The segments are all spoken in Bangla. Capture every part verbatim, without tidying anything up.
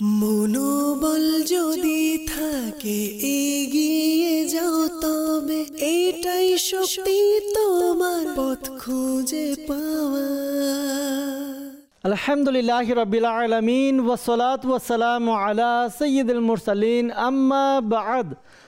মনোবল যদি থাকে এগিয়ে যাও তবে এটাই শক্তি তোমার পথ খুঁজে পাওয়া। আলহামদুলিল্লাহি রাব্বিল আলামিন ওয়াসসালাতু ওয়াসসালামু আলা সাইয়্যিদিল মুরসালিন আম্মা বা'দ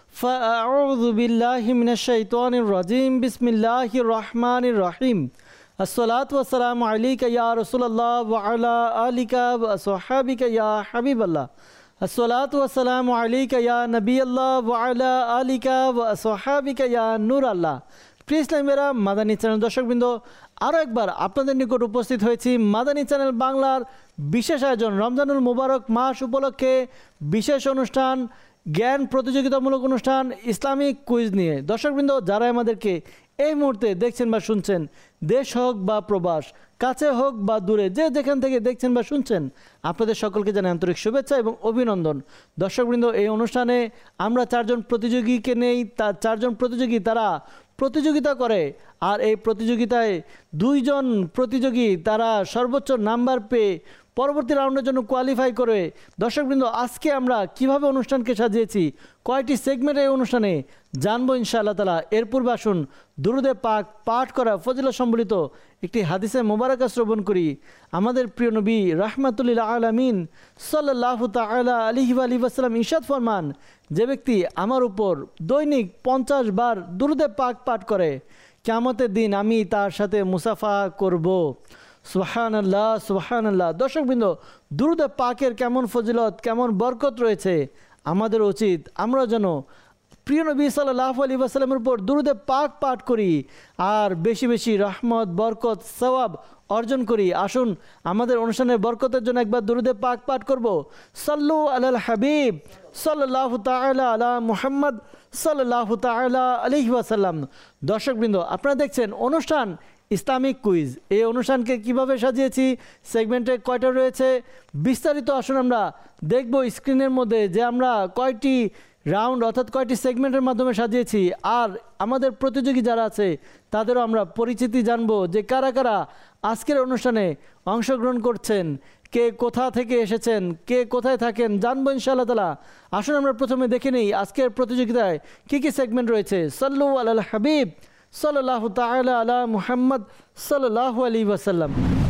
ফাআউযু বিল্লাহি মিনাশ শাইতানির রাজিম বিসমিল্লাহির রহমানির রহিম। আসসালাতু ওয়াসসালামু আলাইকা ইয়া রাসূলুল্লাহ ওয়া আলা আলিকা ওয়া আসহাবিকা ইয়া হাবিবাল্লাহ। আসসালাতু ওয়াসসালামু আলাইকা ইয়া নবিয়াল্লাহ ওয়া আলা আলিকা ওয়া আসহাবিকা ইয়া নূরাল্লাহ। প্রিয় ইসলামীরা, মাদানী চ্যানেল দর্শকবৃন্দ, আরও একবার আপনাদের নিকট উপস্থিত হয়েছি মাদানী চ্যানেল বাংলার বিশেষ আয়োজন রমজানুল মুবারক মাস উপলক্ষে বিশেষ অনুষ্ঠান, জ্ঞান প্রতিযোগিতামূলক অনুষ্ঠান, ইসলামিক কুইজ নিয়ে। দর্শকবৃন্দ, যারা আমাদেরকে এই মুহূর্তে দেখছেন বা শুনছেন, দেশ হোক বা প্রবাস, কাছে হোক বা দূরে, যে যেখান থেকে দেখছেন বা শুনছেন, আপনাদের সকলকে জানাই আন্তরিক শুভেচ্ছা এবং অভিনন্দন। দর্শকবৃন্দ, এই অনুষ্ঠানে আমরা চারজন প্রতিযোগীকে নেই। তার চারজন প্রতিযোগী তারা প্রতিযোগিতা করে, আর এই প্রতিযোগিতায় দুইজন প্রতিযোগী তারা সর্বোচ্চ নাম্বার পেয়ে পরবর্তী রাউন্ডের জন্য কোয়ালিফাই করে। দর্শকবৃন্দ, আজকে আমরা কিভাবে অনুষ্ঠানকে সাজিয়েছি, কয়টি সেগমেন্ট এই অনুষ্ঠানে জানবো ইনশাআল্লাহ তাআলা। এর পূর্বে আসুন দুরুদে পাক পাঠ করা ফজিলত সম্বলিত একটি হাদিসে মোবারকা শ্রবণ করি। আমাদের প্রিয় নবী রাহমাতুল আলামিন সাল্লাল্লাহু তাআলা আলাইহি ওয়া সাল্লাম ইরশাদ ফরমান, যে ব্যক্তি আমার উপর দৈনিক পঞ্চাশ বার দুরুদে পাক পাঠ করে, কিয়ামতের দিন আমি তার সাথে মুসাফা করব। সুবহানাল্লাহ, সুবহানাল্লাহ। দর্শকবৃন্দ, দুরুদে পাকের কেমন ফজিলত, কেমন বরকত রয়েছে, আমাদের উচিত আমরা যেন প্রিয় নবী সাল্লাল্লাহু আলাইহি ওয়াসাল্লামের উপর দুরুদে পাক পাঠ করি আর বেশি বেশি রহমত, বরকত, সওয়াব অর্জন করি। আসুন আমাদের অনুষ্ঠানের বরকতের জন্য একবার দুরুদে পাক পাঠ করব। সাল্লু আলাল হাবিব সাল্লাল্লাহু তাআলা আলা মুহাম্মদ সাল্লাল্লাহু তাআলা আলাইহি ওয়াসাল্লাম। দর্শকবৃন্দ, আপনারা দেখছেন অনুষ্ঠান ইসলামিক কুইজ। এই অনুষ্ঠানকে কিভাবে সাজিয়েছি, সেগমেন্টে কয়টা রয়েছে, বিস্তারিত আসুন আমরা দেখব স্ক্রিনের মধ্যে, যে আমরা কয়টি রাউন্ড অর্থাৎ কয়টি সেগমেন্টের মাধ্যমে সাজিয়েছি। আর আমাদের প্রতিযোগী যারা আছে তাদেরও আমরা পরিচিতি জানবো, যে কারা কারা আজকের অনুষ্ঠানে অংশগ্রহণ করছেন, কে কোথা থেকে এসেছেন, কে কোথায় থাকেন, জানবো ইনশাআল্লাহ তাআলা। আসুন আমরা প্রথমে দেখে নিই আজকের প্রতিযোগিতায় কী কী সেগমেন্ট রয়েছে। সাল্লু আলাল হাবিব সাল্লাল্লাহু তাআলা আলা মুহাম্মদ সাল্লাল্লাহু আলাইহি ওয়াসাল্লাম।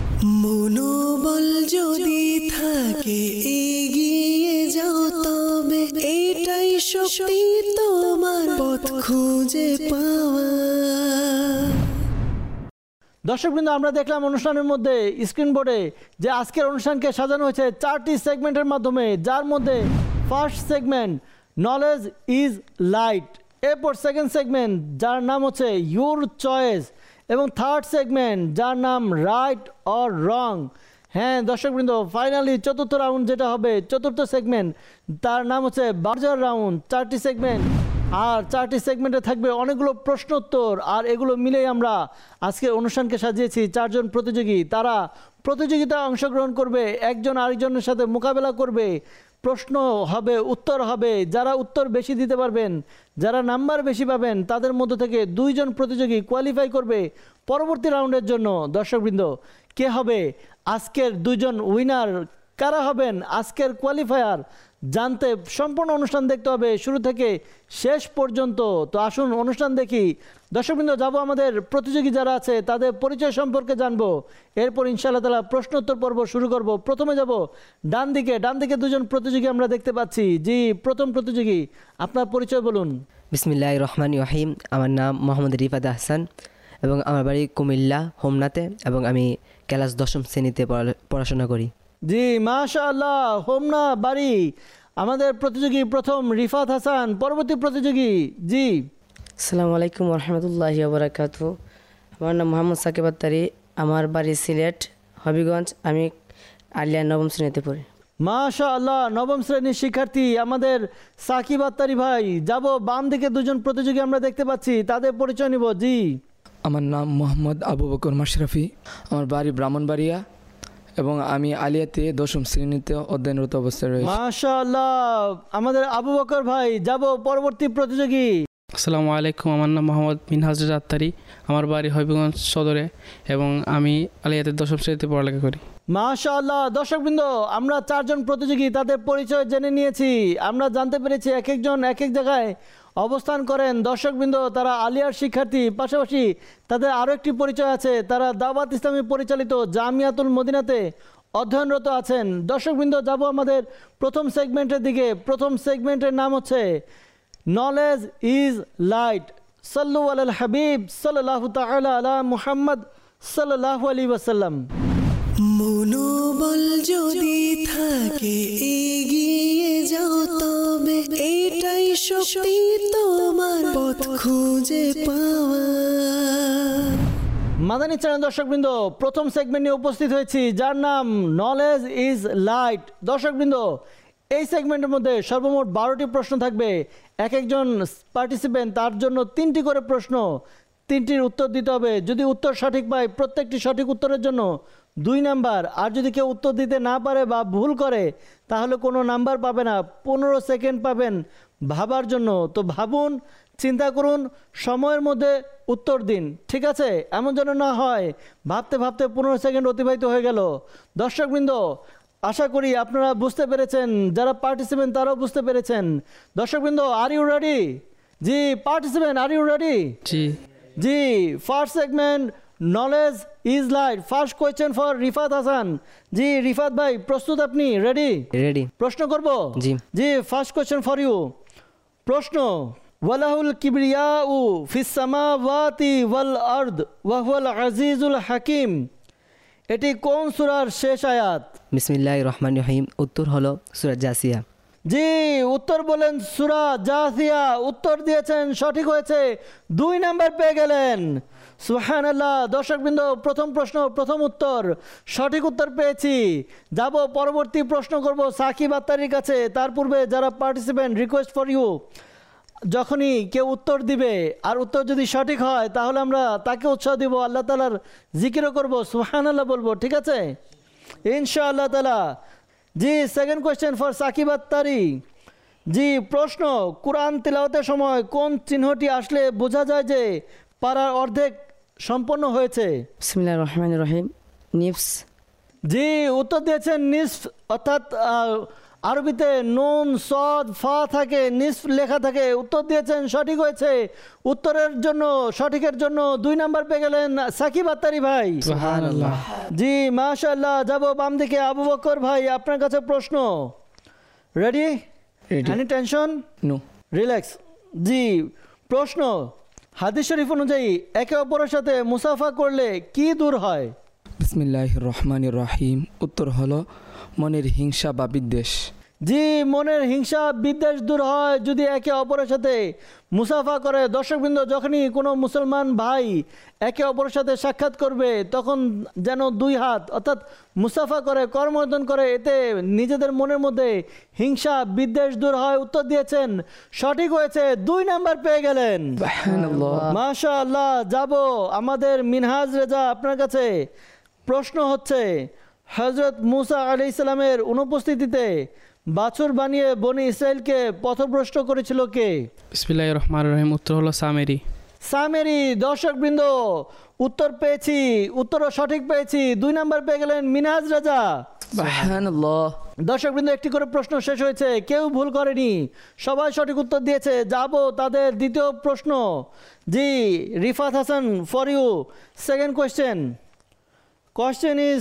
মনোবল যদি থাকে এগিয়ে যাও তবে এটাই শক্তি তোমার পথ খুঁজে পাওয়া। দর্শকবৃন্দ, আমরা দেখলাম অনুষ্ঠানের মধ্যে স্ক্রিন বোর্ডে যে আজকের অনুষ্ঠানকে সাজানো হয়েছে চারটি সেগমেন্টের মাধ্যমে, যার মধ্যে first segment knowledge is light, এরপর সেকেন্ড সেগমেন্ট যার নাম হচ্ছে ইউর চয়েস, এবং থার্ড সেগমেন্ট যার নাম রাইট অর রং। হ্যাঁ দর্শকবৃন্দ, ফাইনালি চতুর্থ রাউন্ড যেটা হবে, চতুর্থ সেগমেন্ট, তার নাম হচ্ছে বাজার রাউন্ড। চারটি সেগমেন্ট, আর চারটি সেগমেন্টে থাকবে অনেকগুলো প্রশ্নোত্তর, আর এগুলো মিলেই আমরা আজকে অনুষ্ঠানকে সাজিয়েছি। চারজন প্রতিযোগী তারা প্রতিযোগিতায় অংশগ্রহণ করবে, একজন আরেকজনের সাথে মোকাবেলা করবে, প্রশ্ন হবে, উত্তর হবে। যারা উত্তর বেশি দিতে পারবেন, যারা নাম্বার বেশি পাবেন, তাদের মধ্য থেকে দুইজন প্রতিযোগী কোয়ালিফাই করবে পরবর্তী রাউন্ডের জন্য। দর্শকবৃন্দ, কে হবে আজকের দুইজন উইনার, কারা হবেন আজকের কোয়ালিফায়ার, জানতে সম্পূর্ণ অনুষ্ঠান দেখতে হবে শুরু থেকে শেষ পর্যন্ত। তো আসুন অনুষ্ঠান দেখি। দর্শকবৃন্দ, যাব আমাদের প্রতিযোগী যারা আছে তাদের পরিচয় সম্পর্কে জানবো, এরপর ইনশাআল্লাহ তাআলা প্রশ্নোত্তর পর্ব শুরু করব। প্রথমে যাব ডান দিকে, ডান দিকে দুজন প্রতিযোগী আমরা দেখতে পাচ্ছি। জি, প্রথম প্রতিযোগী, আপনার পরিচয় বলুন। বিসমিল্লাহির রহমানির রহিম। আমার নাম মোহাম্মদ রিফাত আহসান এবং আমার বাড়ি কুমিল্লা হোমনাতে, এবং আমি ক্লাস দশম শ্রেণীতে পড়াশোনা করি। জি মাশাআল্লাহ, হোমনা বাড়ি। আমাদের প্রতিযোগী প্রথম রিফাত হাসান। পরবর্তী প্রতিযোগী, জি। আসসালামু আলাইকুম রহমতুল্লাহি ওয়া বারাকাতুহু। আমার নাম মোহাম্মদ সাকিব আত্তারি, আমার বাড়ি সিলেট হবিগঞ্জ, আমি আলিয়া নবম শ্রেণীতে পড়ি। মাশাআল্লাহ, নবম শ্রেণীর শিক্ষার্থী আমাদের সাকিব আত্তারি ভাই। যাব বাম দিকে দুজন প্রতিযোগী আমরা দেখতে পাচ্ছি, তাদের পরিচয় নিব। জি। আমার নাম মোহাম্মদ আবু বকর মাশরাফি, আমার বাড়ি ব্রাহ্মণবাড়িয়া এবং আমি আলিয়াতে দশম শ্রেণীতে অধ্যয়নরত অবস্থায় রয়েছি। মাশাআল্লাহ, আমাদের আবু বকর ভাই। যাব পরবর্তী প্রতিযোগী। আসসালামু আলাইকুম, আমার নাম মোহাম্মদ মিনহাজ রেজা আত্তারি। আমার বাড়ি হবিগঞ্জ সদরে এবং আমি আলিয়াতে দশম শ্রেণীতে পড়ালেখা করি। মাশাআল্লাহ। দর্শকবৃন্দ, আমরা চারজন প্রতিযোগী তাদের পরিচয় জেনে নিয়েছি। আমরা জানতে পেরেছি এক একজন এক এক জায়গায় অবস্থান করেন। দর্শকবৃন্দ, তারা আলিয়ার শিক্ষার্থী, পাশাপাশি তাদের আরও একটি পরিচয় আছে, তারা দাওয়াত ইসলামী পরিচালিত জামিয়াতুল মদিনাতে অধ্যয়নরত আছেন। দর্শকবৃন্দ, যাব আমাদের প্রথম সেগমেন্টের দিকে। প্রথম সেগমেন্টের নাম হচ্ছে নলেজ ইজ লাইট। সাল্লু আলাল হাবিব সাল্লাল্লাহু তাআলা আলা মুহাম্মদ সাল্লাল্লাহু আলাইহি ওয়াসাল্লাম। মনোবল যদি থাকে এগিয়ে যাও তবে এটাই শক্তি তোমার পথ খুঁজে পাওয়া। মাদানী চ্যানেল দর্শকবৃন্দ, প্রথম সেগমেন্ট নিয়ে উপস্থিত হয়েছি যার নাম নলেজ ইজ লাইট। দর্শকবৃন্দ, এই সেগমেন্টের মধ্যে সর্বমোট বারোটি প্রশ্ন থাকবে। এক একজন পার্টিসিপেন্ট তার জন্য তিনটি করে প্রশ্ন, তিনটির উত্তর দিতে হবে। যদি উত্তর সঠিক পায় প্রত্যেকটি সঠিক উত্তরের জন্য দুই নাম্বার, আর যদি কেউ উত্তর দিতে না পারে বা ভুল করে তাহলে কোনো নাম্বার পাবে না, পনেরো সেকেন্ড পাবেন ভাবার জন্য। তো ভাবুন, চিন্তা করুন, সময়ের মধ্যে উত্তর দিন, ঠিক আছে? এমন যেন না হয় ভাবতে ভাবতে পনেরো সেকেন্ড অতিবাহিত হয়ে গেল। দর্শকবৃন্দ, আশা করি আপনারা বুঝতে পেরেছেন, যারা পার্টিসিপেন্ট তারাও বুঝতে পেরেছেন। দর্শকবৃন্দ, আর you ready? G participant, are you ready? G G first segment knowledge is light. First question for Rifat Hasan. জি রিফাত ভাই, প্রস্তুত? আপনি রেডি? রেডি। প্রশ্ন করব? জি। জি ফার্স্ট কোয়েশ্চেন ফর ইউ। প্রশ্ন, ওয়ালাহুল কিবরিয়াউ ফিস সামাওয়াতি ওয়াল আরদ ওয়া হুয়াল আজিজুল হাকিম, এটি কোন সূরার শেষ আয়াত? বিসমিল্লাহির রহমানির রহিম। উত্তর হলো সূরা জাসিয়া। জি উত্তর বলেন সূরা জাসিয়া। উত্তর দিয়েছেন, সঠিক হয়েছে, দুই নাম্বার পেয়ে গেলেন। সুবহানাল্লাহ। দর্শকবৃন্দ, প্রথম প্রশ্ন, প্রথম উত্তর, সঠিক উত্তর পেয়েছি। যাব পরবর্তী প্রশ্ন করব সাকিব আত্তারির কাছে। তার পূর্বে যারা পার্টিসিপেন্ট, রিকোয়েস্ট ফর ইউ, যখনই কেউ উত্তর দিবে আর উত্তর যদি সঠিক হয় তাহলে আমরা তাকে উৎসাহ দিব, আল্লাহ তাআলার জিকিরও করব, সুবহানাল্লাহ বলবো, ঠিক আছে ইনশাআল্লাহ তাআলা। জি second question for Sakib Attari. জি প্রশ্ন, কোরআন তিলাওয়াতের সময় কোন চিহ্নটি আসলে বোঝা যায় যে পারার অর্ধেক সম্পন্ন হয়েছে? বিসমিল্লাহির রহমানির রহিম, নিফস। জি উত্তর দিয়েছেন নিসফ, অর্থাৎ আরবিতে নুন সদ ফা থাকে, নিসফ লেখা থাকে। উত্তর দিয়েছেন, সঠিক হয়েছে। উত্তরের জন্য, সঠিকের জন্য দুই নাম্বার পেয়ে গেলেন সাকিব আত্তারি ভাই। সুবহানাল্লাহ। জি মাশাআল্লাহ। যাব বাম দিকে, আবু বকর ভাই, আপনার কাছে প্রশ্ন। Ready? Ready. Any tension? No. Relax. জি প্রশ্ন, হাদিস শরীফ অনুযায়ী একে অপরের সাথে মুসাফা করলে কি দূর হয়? বিসমিল্লাহির রহমানির রহিম। উত্তর হলো মনের হিংসা বা বিদ্বেষ। জি মনের হিংসা বিদ্বেষ দূর হয় যদি একে অপরের সাথে মুসাফা করে। দর্শকবৃন্দ, যখনই কোনো মুসলমান ভাই একে অপরের সাথে সাক্ষাৎ করবে তখন যেন দুই হাত অর্থাৎ মুসাফা করে, করমর্দন করে, এতে নিজেদের মনের মধ্যে হিংসা বিদ্বেষ দূর হয়। উত্তর দিয়েছেন, সঠিক হয়েছে, দুই নাম্বার পেয়ে গেলেন। মাশাআল্লাহ। যাব আমাদের মিনহাজ রেজা আপনার কাছে। প্রশ্ন হচ্ছে, হযরত মুসা আলাইহিস সালামের অনুপস্থিতিতে বাছুর বানিয়ে বনি ইসরাইলকে পথভ্রষ্ট করেছিল কে? বিসমিল্লাহির রহমানির রহিম। উত্তর হলো সামেরি। সামেরি। দর্শকবৃন্দ, উত্তর পেয়েছি, উত্তরও সঠিক পেয়েছি, দুই নাম্বার পেয়ে গেলেন মিনহাজ রাজা। সুবহানাল্লাহ। দর্শকবৃন্দ, একটি করে প্রশ্ন শেষ হয়েছে, কেউ ভুল করেনি, সবাই সঠিক উত্তর দিয়েছে। যাব তাদের দ্বিতীয় প্রশ্ন। জি Rifat Hasan, for you second question. Question is,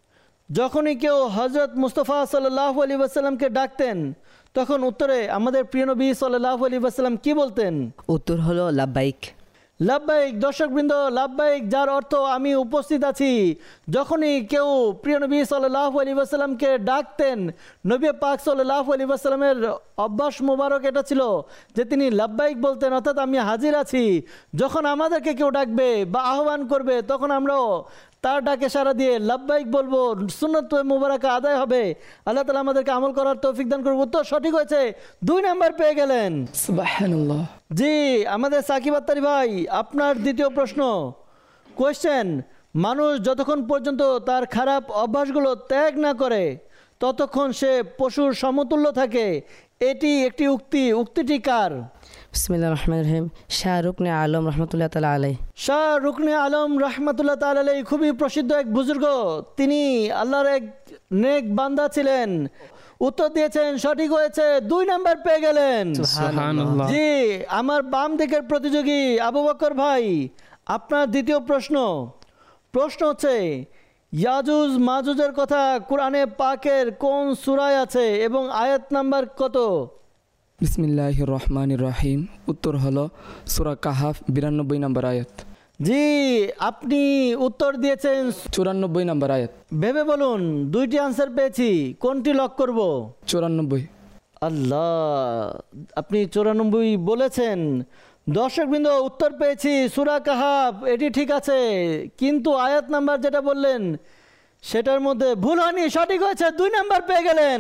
যখনই কেউ হজরত মুস্তফা সাল্লাল্লাহু আলাইহি ওয়াসাল্লামকে ডাকতেন তখন উত্তরে আমাদের প্রিয় নবী সাল্লাল্লাহু আলাইহি ওয়াসাল্লাম কি বলতেন? উত্তর হলো লাব্বাইক। লাব্বাইক। দর্শকবৃন্দ, লাব্বাইক যার অর্থ আমি উপস্থিত আছি। যখনই কেউ প্রিয় নবী সাল্লাল্লাহু আলাইহি ওয়াসাল্লামকে ডাকতেন, নবী পাক সাল্লাল্লাহু আলাইহি ওয়াসাল্লামের অভ্যাস মোবারক এটা ছিল যে তিনি লাব্বাইক বলতেন, অর্থাৎ আমি হাজির আছি। যখন আমাদেরকে কেউ ডাকবে বা আহ্বান করবে তখন আমরাও তার ডাকে সাড়া দিয়ে লাব্বাইক বলবো, সুন্নাত মুবারাকা আদায় হবে। আল্লাহ তাআলা আমাদেরকে আমল করার তৌফিক দান করুন। উত্তর সঠিক হয়েছে, দুই নাম্বার পেয়ে গেলেন। সুবহানাল্লাহ। জি আমাদের সাকিব আত্তারি ভাই, আপনার দ্বিতীয় প্রশ্ন। কোয়েশ্চেন, মানুষ যতক্ষণ পর্যন্ত তার খারাপ অভ্যাসগুলো ত্যাগ না করে ততক্ষণ সে পশুর সমতুল্য থাকে। এটি একটি উক্তি, উক্তিটি কার? বিসমিল্লাহ রহমান রহিম। শাহ রুকনে আলম রহমতুল্লাহ তালা আলাই। শাহ রুকনে আলম রহমতুল্লাহ তাআলা আলাইহি খুবই প্রসিদ্ধ এক বুজুর্গ, তিনি আল্লাহর এক নেক বান্দা ছিলেন। উত্তর দিয়েছেন, সঠিক হয়েছে, দুই নাম্বার পেয়ে গেলেন। সুবহানাল্লাহ। জি, আমার বাম দিকের প্রতিযোগী আবু বকর ভাই, আপনার দ্বিতীয় প্রশ্ন। প্রশ্ন হচ্ছে, ইয়াজুজ মাজুজের কথা কোরআনে পাকের কোন সূরায় আছে এবং আয়াত নাম্বার কত? বিসমিল্লাহির রহমানির রহিম। উত্তর হলো সূরা কাহাফ বিরানব্বই নম্বর আয়াত। জি, আপনি উত্তর দিয়েছেন চুরানব্বই নম্বর আয়াত। ভেবে বলুন, দুইটি আনসার পেয়েছি, কোনটি লক করব? চুরানব্বই। আল্লাহ, আপনি চৌরানব্বই বলেছেন। দর্শকবৃন্দ, উত্তর পেয়েছি সূরা কাহাফ, এটি ঠিক আছে, কিন্তু আয়াত নাম্বার যেটা বললেন সেটার মধ্যে ভুল হয়নি, সঠিক হয়েছে, দুই নাম্বার পেয়ে গেলেন।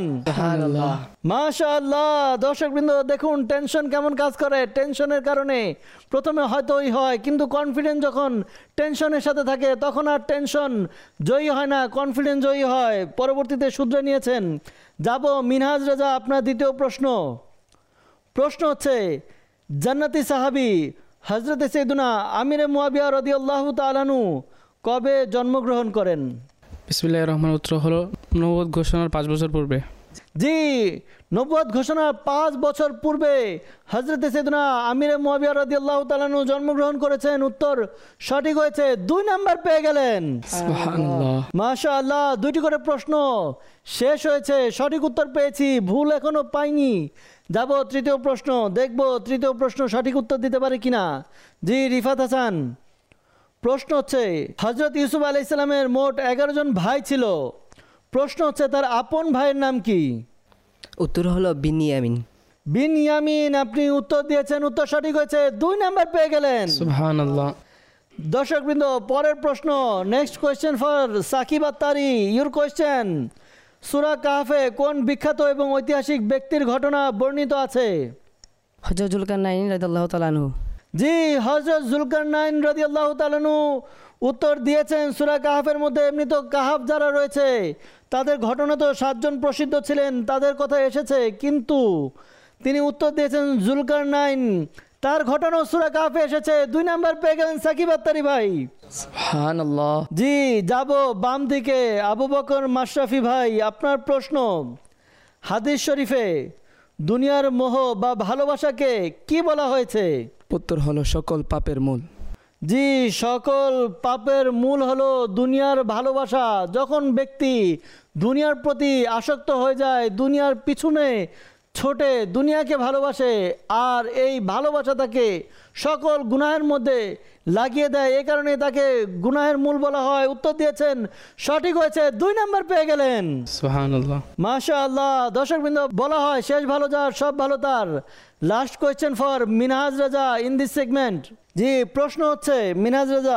মাশাআল্লাহ। দর্শকবৃন্দ দেখুন টেনশন কেমন কাজ করে। টেনশনের কারণে প্রথমে হয়তো ওই হয়, কিন্তু কনফিডেন্স যখন টেনশনের সাথে থাকে তখন আর টেনশন জয়ী হয় না, কনফিডেন্স জয়ী হয়। পরবর্তীতে শুধরে নিয়েছেন। যাব মিনহাজ রেজা, আপনার দ্বিতীয় প্রশ্ন। প্রশ্ন হচ্ছে, জান্নাতি সাহাবী হযরত সাইয়েদুনা আমির মুয়াবিয়া রাদিয়াল্লাহু তাআলা আনহু কবে জন্মগ্রহণ করেন? বিসমিল্লাহির রহমানির উত্তর হলো নবুয়ত ঘোষণার পাঁচ বছর পূর্বে। জি, নবুয়ত ঘোষণার পাঁচ বছর পূর্বে হযরত সাইয়েদুনা আমির মুয়াবিয়া রাদিয়াল্লাহু তাআলা আনহু জন্মগ্রহণ করেছেন। উত্তর সঠিক হয়েছে, দুই নাম্বার পেয়ে গেলেন। সুবহানাল্লাহ। মাশাআল্লাহ। দুইটি করে প্রশ্ন শেষ হয়েছে, সঠিক উত্তর পেয়েছি, ভুল এখনো পাইনি। যাব তৃতীয় প্রশ্ন, দেখব তৃতীয় প্রশ্ন সঠিক উত্তর দিতে পারে কিনা। জি, রিফাত হাসান, প্রশ্ন হচ্ছে, হযরত ইউসুফ আলাইহিস সালামের মোট এগারো জন ভাই ছিল। প্রশ্ন হচ্ছে, তার আপন ভাইয়ের নাম কি? উত্তর হলো বিনিয়ামিন। বিনয়ামিন, আপনি উত্তর দিয়েছেন, উত্তর সঠিক হয়েছে, দুই নাম্বার পেয়ে গেলেন। সুবহানাল্লাহ। দর্শকবৃন্দ, পরের প্রশ্ন, next question for Sakib Attari, your question. সূরা কাহফে কোন বিখ্যাত এবং ঐতিহাসিক ব্যক্তির ঘটনা বর্ণিত আছে? হযরত জুলকারনাইন রাদিয়াল্লাহু তাআলা আনহু। জি, হযরত জুলকারনাইন রাদিয়াল্লাহু তাআলা আনহু উত্তর দিয়েছেন। সূরা কাহফের মধ্যে এমনি তো কাহফ যারা রয়েছে তাদের ঘটনা তো সাতজন প্রসিদ্ধ ছিলেন, তাদের কথা এসেছে, কিন্তু তিনি উত্তর দিয়েছেন জুলকারনাইন, তার ঘটনা সূরা কাহফে এসেছে। দুই নাম্বার পেয়ে গেলেন সাকিব আত্তারি ভাই। সুবহানাল্লাহ। জি, যাব বাম দিকে আবু বকর মাশরাফি ভাই, আপনার প্রশ্ন। হাদিস শরীফে দুনিয়ার মোহ বা ভালোবাসাকে কি বলা হয়েছে? উত্তর হলো সকল পাপের মূল। জি, সকল পাপের মূল হলো দুনিয়ার ভালোবাসা। যখন ব্যক্তি দুনিয়ার প্রতি আসক্ত হয়ে যায়, দুনিয়ার পিছনে ছোটে, দুনিয়াকে ভালোবাসে, আর এই ভালোবাসা তাকে সকল গুনাহের মধ্যে লাগিয়ে দেয়, এই কারণে তাকে গুনাহের মূল বলা হয়। উত্তর দিয়েছেন, সঠিক হয়েছে, দুই নাম্বার পেয়ে গেলেন। সুবহানাল্লাহ। মাশাআল্লাহ। দর্শকবৃন্দ, বলা হয় শেষ ভালো যার সব ভালো তার। লাস্ট কোয়েশ্চেন ফর মিনহাজ রাজা ইন দিস সেগমেন্ট। জি, প্রশ্ন হচ্ছে, মিনহাজ রাজা,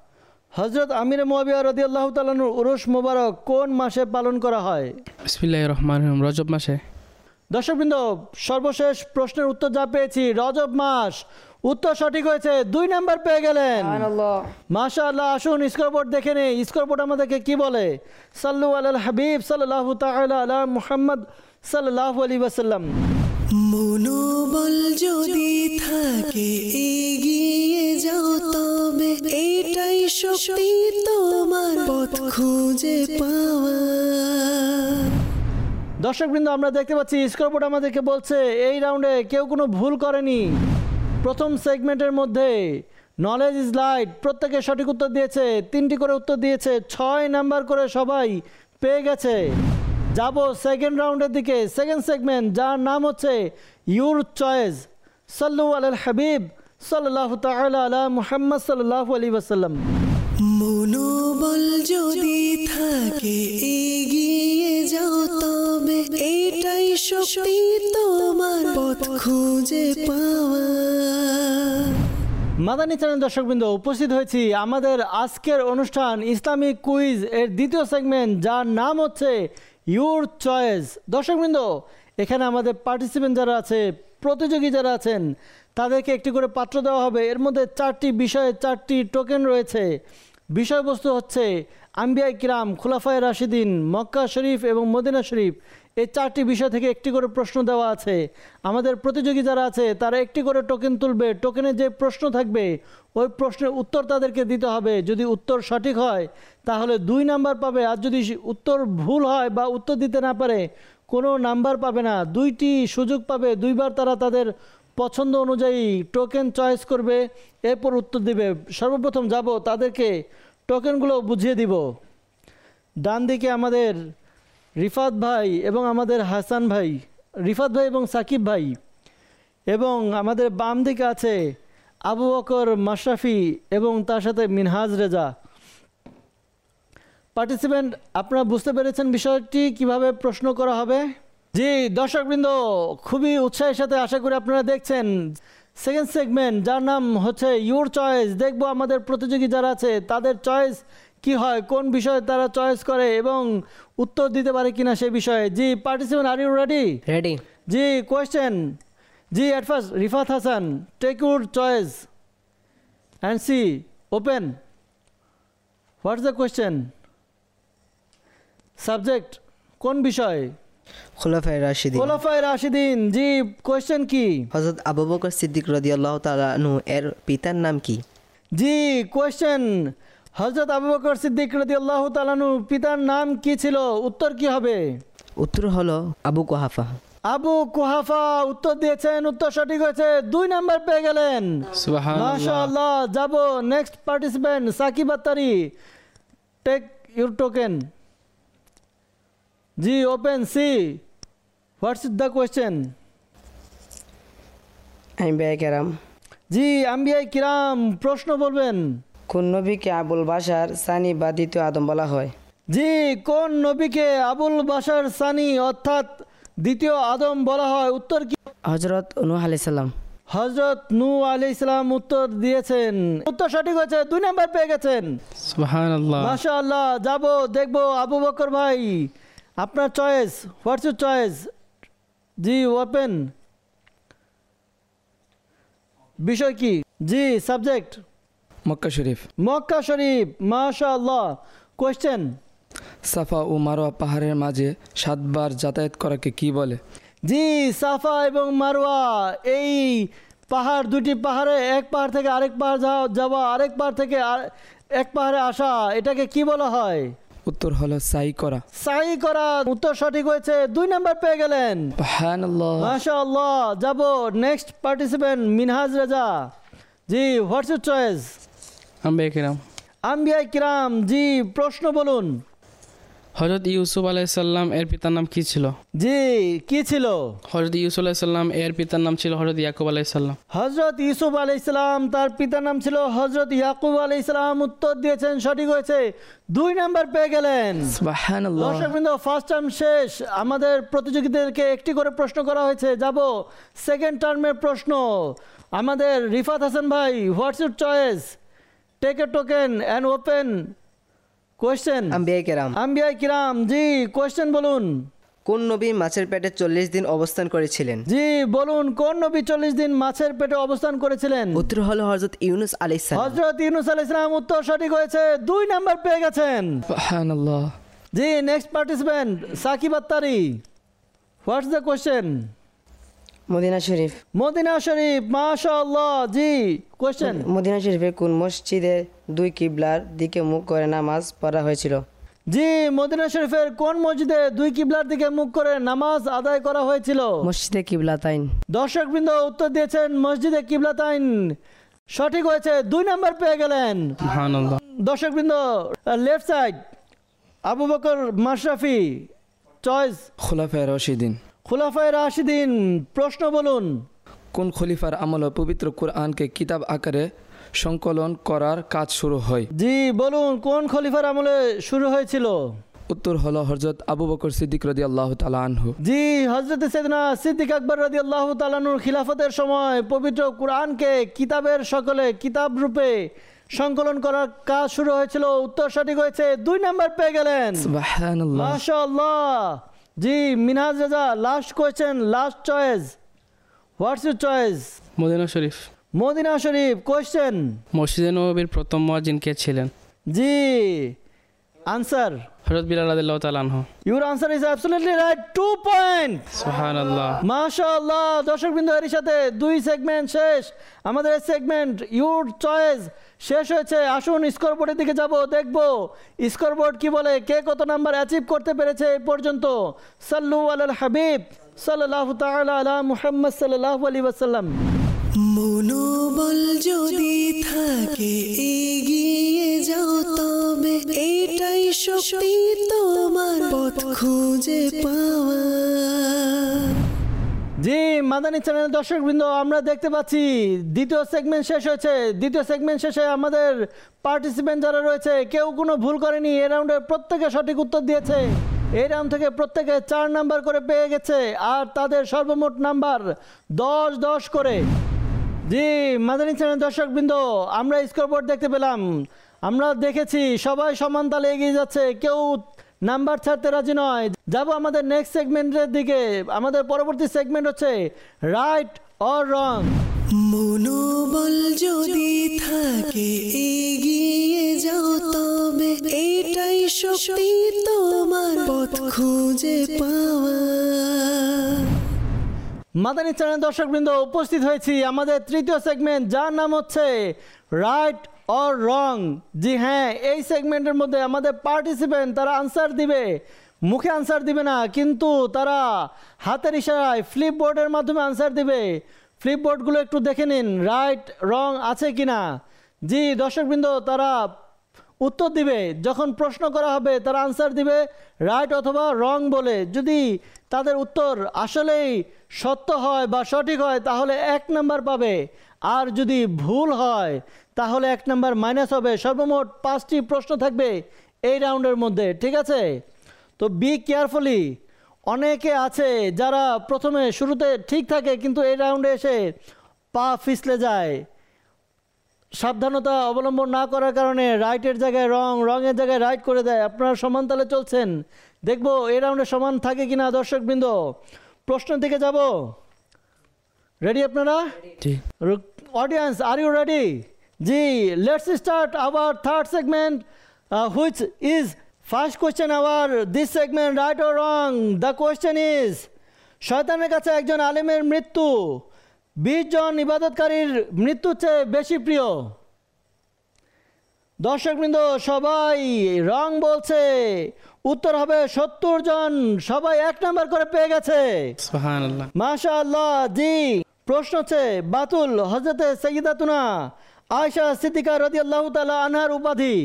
হযরত আমির মুয়াবিয়া রাদিয়াল্লাহু তাআলা আনহুর উরুস মোবারক কোন মাসে পালন করা হয়? বিসমিল্লাহির রহমানির রহিম। রজব মাসে। দর্শকবৃন্দ, সর্বশেষ প্রশ্নের উত্তর যা পেয়েছি, রজব মাস। উত্তর সঠিক হয়েছে, দুই নাম্বার পেয়ে গেলেন। মাশাআল্লাহ। আসুন স্কোরবোর্ড দেখে নেই, স্কোরবোর্ড আমাদেরকে কি বলে। সাল্লু আলাল হাবিব সাল্লাল্লাহু তাআলা আলা মুহাম্মদ সাল্লাল্লাহু আলাইহি ওয়াসাল্লাম। মনোবল যদি থাকে এগিয়ে যাও, তবে এটাই শক্তি তোমার পথ খুঁজে পাওয়া। দর্শকবৃন্দ, আমরা দেখতে পাচ্ছি স্কোরবোর্ড আমাদেরকে বলছে এই রাউন্ডে কেউ কোনো ভুল করেনি। প্রথম সেগমেন্টের মধ্যে নলেজ ইজ লাইট, প্রত্যেকে সঠিক উত্তর দিয়েছে, তিনটি করে উত্তর দিয়েছে, ছয় নাম্বার করে সবাই পেয়ে গেছে। যাব সেকেন্ড রাউন্ডের দিকে, সেকেন্ড সেগমেন্ট, যার নাম হচ্ছে ইউর চয়েস। সাল্লু আলাল হাবিব সাল্লাল্লাহু তাআলা আলা মুহাম্মদ সাল্লাল্লাহু আলাইহি ওয়াসাল্লাম। মনোবল যদি থাকে এগিয়ে যাও, তবে এটাই শক্তি তোমার পথ খুঁজে পাওয়া। মাদানী চ্যানেল দর্শকবৃন্দ, উপস্থিত হয়েছি আমাদের আজকের অনুষ্ঠান ইসলামিক কুইজ এর দ্বিতীয় সেগমেন্ট, যার নাম হচ্ছে ইউর চয়েস। দর্শকবৃন্দ, এখানে আমাদের পার্টিসিপেন্ট যারা আছে, প্রতিযোগী যারা আছেন, তাদেরকে একটি করে পাত্র দেওয়া হবে। এর মধ্যে চারটি বিষয়ে চারটি টোকেন রয়েছে। বিষয়বস্তু হচ্ছে আম্বিয়া কিরাম, খুলাফায়ে রাশিদিন, মক্কা শরীফ এবং মদিনা শরীফ, এই চারটি বিষয় থেকে একটি করে প্রশ্ন দেওয়া আছে। আমাদের প্রতিযোগী যারা আছে তারা একটি করে টোকেন তুলবে, টোকেনে যে প্রশ্ন থাকবে ওই প্রশ্নের উত্তর তাদেরকে দিতে হবে। যদি উত্তর সঠিক হয় তাহলে দুই নাম্বার পাবে, আর যদি উত্তর ভুল হয় বা উত্তর দিতে না পারে কোনো নাম্বার পাবে না। দুইটি সুযোগ পাবে, দুইবার তারা তাদের পছন্দ অনুযায়ী টোকেন চয়েস করবে, এরপর উত্তর দিবে। সর্বপ্রথম যাব তাদেরকে টোকেনগুলো বুঝিয়ে দিব। ডান দিকে আমাদের রিফাত ভাই এবং আমাদের হাসান ভাই, রিফাত ভাই এবং সাকিব ভাই, এবং আমাদের বাম দিকে আছে আবু বকর মাশরাফি এবং তার সাথে মিনহাজ রেজা। পার্টিসিপেন্ট, আপনারা বুঝতে পেরেছেন বিষয়টি কিভাবে প্রশ্ন করা হবে? জি দর্শকবৃন্দ, খুবই উৎসাহের সাথে আশা করি আপনারা দেখছেন সেকেন্ড সেগমেন্ট, যার নাম হচ্ছে ইউর চয়েস। দেখব আমাদের প্রতিযোগী যারা আছে তাদের চয়েস কি হয়, কোন বিষয়ে তারা চয়েস করে এবং উত্তর দিতে পারে কিনা সে বিষয়ে। জি participant, are you ready? Ready. জি কোয়েশ্চেন। জি at first Rifat Hasan, take your choice and see open. What's the question? Subject কোন বিষয়? খুলাফায়ে রাশিদিন। খোলাফায়ে রাশিদিন। জি কোয়েশ্চেন কি? হযরত আবু বকর সিদ্দিক রাদিয়াল্লাহু তাআলা আনহু এর পিতার নাম কি? জি কোয়েশ্চেন, হযরত আবু বকর সিদ্দিক রাদিয়াল্লাহু তাআলা আনহু পিতার নাম কি ছিল? উত্তর কি হবে? উত্তর হলো আবু কুহাফা। আবু কুহাফা উত্তর দিয়েছেন, উত্তর সঠিক হয়েছে, দুই নাম্বার পেয়ে গেলেন। সুবহানাল্লাহ। মাশাআল্লাহ। যাব next participant Sakib Attari, take your token. জি open, see what's the question? আমি ব্যয় কেরাম। জি আম্বিয়ায়ে কিরাম, প্রশ্ন বলবেন। কোন নবীকে আবুল বাশার সানি বা দ্বিতীয় আদম বলা হয়? জি কোন নবীকে আবুল বাশার সানি অর্থাৎ দ্বিতীয় আদম বলা হয়? উত্তর কি? হজরত নূহ আলাইহিস সালাম। হযরত নূহ আলাইহিস সালাম উত্তর দিয়েছেন, উত্তর সঠিক হয়েছে, দুই নাম্বার পেয়ে গেছেন। সুবহানাল্লাহ। মাশাআল্লাহ। যাব দেখবো আবু বকর ভাই, আপনার চয়েস, হোয়াটস ইউর চয়েস? জি ওপেন। বিষয় কি? জি সাবজেক্ট মক্কা শরীফ। মক্কা শরীফ। মাশাআল্লাহ। কোয়েশ্চেন, সাফা ও মারোয়া পাহাড়ের মাঝে সাতবার যাতায়াত করাকে কি বলে? জি সাফা এবং মারওয়া, এই পাহাড়, দুটি পাহাড়ে এক পাহাড় থেকে আরেক পাহাড় যাওয়া, যাওয়া আরেক পাহাড় থেকে আর- এক পাহাড়ে আসা, এটাকে কি বলা হয়? উত্তর হলো সাই করা। সাই করা। উত্তর সঠিক হয়েছে, দুই নাম্বার পেয়ে গেলেন। সুবহানাল্লাহ। মাশাআল্লাহ। যাব নেক্সট পার্টিসিপেন্ট মিনহাজ রেজা। জি হোয়াটস ইউর চয়েস? আম্বিয়া কিরাম। আম্বিয়ায়ে কিরাম। জি প্রশ্ন বলুন। হযরত ইউসুফ আলাইহিস সালাম এর পিতার নাম কি ছিল? জি কি ছিল? হযরত ইউসুফ আলাইহিস সালাম এর পিতার নাম ছিল হযরত ইয়াকুব আলাইহিস সালাম। হযরত ইউসুফ আলাইহিস সালাম, তার পিতার নাম ছিল হযরত ইয়াকুব আলাইহিস সালাম। উত্তর দিয়েছেন, সঠিক হয়েছে, দুই নাম্বার পেয়ে গেলেন। সুবহানাল্লাহ। দর্শকবৃন্দ, ফার্স্ট টার্ম শেষ, আমাদের প্রতিযোগীদেরকে একটি করে প্রশ্ন করা হয়েছে। যাব সেকেন্ড টার্মের প্রশ্ন। আমাদের রিফাত হাসান ভাই, what's your choice? Take a token and open question. আম্বিয়া কেরাম। আম্বিয়ায়ে কিরাম। জি কোয়েশ্চেন বলুন। কোন নবী মাছের পেটে চল্লিশ দিন অবস্থান করেছিলেন? জি বলুন, কোন নবী চল্লিশ দিন মাছের পেটে অবস্থান করেছিলেন? উত্তর হলো হযরত ইউনুস আলাইহিস সালাম। হযরত ইউনুস আলাইহিস সালাম। উত্তর সঠিক হয়েছে, দুই নাম্বার পেয়ে গেছেন। সুবহানাল্লাহ। জি next participant Sakib Attari, what's the question? Medina শরীফ। মদিনা শরীফ। মাশাআল্লাহ। জি কোয়েশ্চেন? মদিনা শরীফে কোন মসজিদে দুই কিবলার দিকে মুখ করে নামাজ পড়া হয়েছিল? জি মদিনা শরীফের কোন মসজিদে দুই কিবলার দিকে মুখ করে নামাজ আদায় করা হয়েছিল? মসজিদে কিবলাতাইন। দর্শকবৃন্দ উত্তর দিয়েছেন মসজিদে কিবলাতাইন, সঠিক হয়েছে, দুই নাম্বার পেয়ে গেলেন। সুবহানাল্লাহ। দর্শকবৃন্দ left side Abu Bakr Mashrafi, choice? খুলাফায়ে রাশিদিন। খুলাফায়ে রাশিদিন। প্রশ্ন বলুন। কোন খলিফার আমলে পবিত্র কোরআনকে কিতাব আকারে সংকলন করার কাজ শুরু হয়? জি বলুন, কোন খলিফার আমলে শুরু হয়েছিল? উত্তর হলো হযরত আবু বকর সিদ্দিক রাদিয়াল্লাহু তাআলা আনহু। জি হযরত সাইয়েদনা সিদ্দিক আকবর রাদিয়াল্লাহু তাআলা আনহুর খিলাফতের সময় পবিত্র কোরআনকে কিতাবের সকলে কিতাব রূপে সংকলন করার কাজ শুরু হয়েছিল। উত্তর সঠিক হয়েছে, দুই নাম্বার পেয়ে গেলেন। সুবহানাল্লাহ। মাশাআল্লাহ। জি Minhaj Reza, last question, last choice, what's your choice? Medina শরীফ। মদিনা শরীফ। কোয়েশ্চেন? মসজিদে নববীর প্রথম মুয়াজ্জিন কে ছিলেন? জি আনসার? হযরত বিলাল রাদিয়াল্লাহু তাআলা আনহু। Your answer is absolutely right. Two points. সুবহানাল্লাহ। মাশাআল্লাহ। দর্শকবৃন্দ, এর সাথে দুই সেগমেন্ট শেষ। আমাদের এই সেগমেন্ট ইউর চয়েস শেষ হয়েছে। আসুন স্কোরবোর্ডের দিকে যাব, দেখব স্কোরবোর্ড কি বলে, কে কত নাম্বার অ্যাচিভ করতে পেরেছে এই পর্যন্ত। সাল্লু আলাল হাবিব সাল্লাল্লাহু তাআলা আলা মুহাম্মদ সাল্লাল্লাহু আলাইহি ওয়াসাল্লাম। মনোবল যদি থাকে এগিয়ে যাও তবে এটাই শক্তি তোমার পথ খুঁজে পাওয়া। জি মাদানী চ্যানেল দর্শকবৃন্দ, আমরা দেখতে পাচ্ছি দ্বিতীয় সেগমেন্ট শেষ হয়েছে। দ্বিতীয় সেগমেন্ট শেষে আমাদের পার্টিসিপেন্ট যারা রয়েছে কেউ কোনো ভুল করেনি। এই রাউন্ডে প্রত্যেকে সঠিক উত্তর দিয়েছে। এই রাউন্ড থেকে প্রত্যেকে চার নাম্বার করে পেয়ে গেছে, আর তাদের সর্বমোট নাম্বার দশ দশ করে। জি মাদানী চ্যানেল দর্শকবৃন্দ, আমরা স্কোরবোর্ড দেখতে পেলাম, আমরা দেখেছি সবাই সমান তালে এগিয়ে যাচ্ছে, কেউ নাম্বার ছাড়তে রাজি নয়। যাব আমাদের নেক্সট সেগমেন্টের দিকে। আমাদের পরবর্তী সেগমেন্ট হচ্ছে রাইট অর রং। মনোবল যদি থাকে এগিয়ে যাও তবে এটাই শক্তি তোমার পথ খুঁজে পাওয়া। মাদানী চ্যানেল দর্শকবৃন্দ, উপস্থিত হয়েছি আমাদের তৃতীয় সেগমেন্ট, যার নাম হচ্ছে রাইট অর রং। জি হ্যাঁ, এই সেগমেন্টের মধ্যে আমাদের পার্টিসিপেন্ট তারা আনসার দিবে, মুখে আনসার দিবে না, কিন্তু তারা হাতের ইশারায় ফ্লিপবোর্ডের মাধ্যমে আনসার দিবে। ফ্লিপবোর্ডগুলো একটু দেখে নিন রাইট রং আছে কিনা। জি দর্শকবৃন্দ, তারা উত্তর দিবে, যখন প্রশ্ন করা হবে তারা আনসার দিবে রাইট অথবা রং বলে। যদি তাদের উত্তর আসলেই সত্য হয় বা সঠিক হয় তাহলে এক নাম্বার পাবে, আর যদি ভুল হয় তাহলে এক নাম্বার মাইনাস হবে। সর্বমোট পাঁচটি প্রশ্ন থাকবে এই রাউন্ডের মধ্যে, ঠিক আছে? তো বি কেয়ারফুলি। অনেকে আছে যারা প্রথমে শুরুতে ঠিক থাকে কিন্তু এই রাউন্ডে এসে পা ফিসলে যায়, সাবধানতা অবলম্বন না করার কারণে রাইটের জায়গায় রং, রঙের জায়গায় রাইট করে দেয়। আপনারা সমান তালে চলছেন, দেখবো এই রাউন্ডে সমান থাকে কিনা। দর্শকবৃন্দ, প্রশ্ন দিকে যাব, রেডি আপনারা? Audience, are you ready? জি, let's start our third segment, which is first question our this segment, right or wrong. The question is, শয়তানের কাছে একজন আলেমের মৃত্যু বিশ জন ইবাদতকারীর মৃত্যুর চেয়ে বেশি প্রিয়। দর্শকবৃন্দ সবাই রং বলছে, উত্তর হবে সত্তর জন। সবাই এক নাম্বার করে পেয়ে গেছে। সুবহানাল্লাহ। মাশাআল্লাহ। জি, প্রশ্ন হচ্ছে বাতুল হযরতে সাইয়্যিদাতুনা আয়েশা সিদ্দিকা রাদিয়াল্লাহু তাআলা আনহার উপাধি।